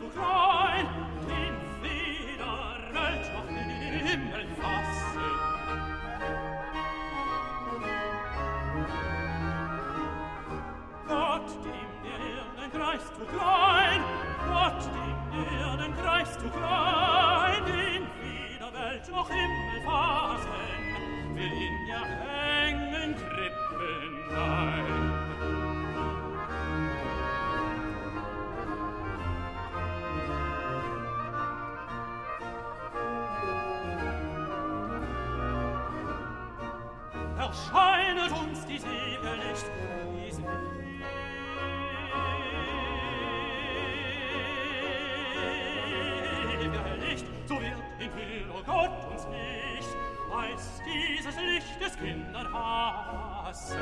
zu klein, den weder Welt noch Himmel fassen. Gott, dem der Erdenkreis zu klein, Gott, dem der Erdenkreis zu klein, den weder Welt noch Himmel fassen, will in der engen Krippen ein. Erscheinet uns die Segel nicht, die Segel nicht, so wird in Himmel Gott uns nicht, weiß dieses Licht des Kindern hassen.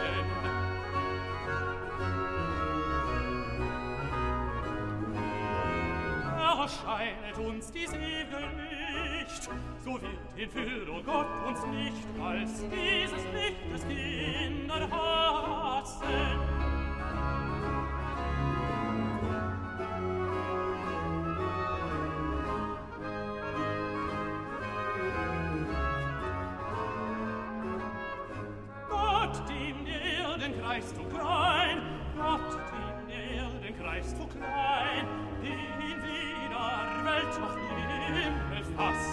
Erscheinet uns die Segel nicht, so wird in Fülle Gott uns nicht, als dieses Licht des Kinder hassen. Gott, dem der Erdenkreis zu klein, Gott, dem der Erdenkreis zu klein, den weder Welt noch Himmel fassen.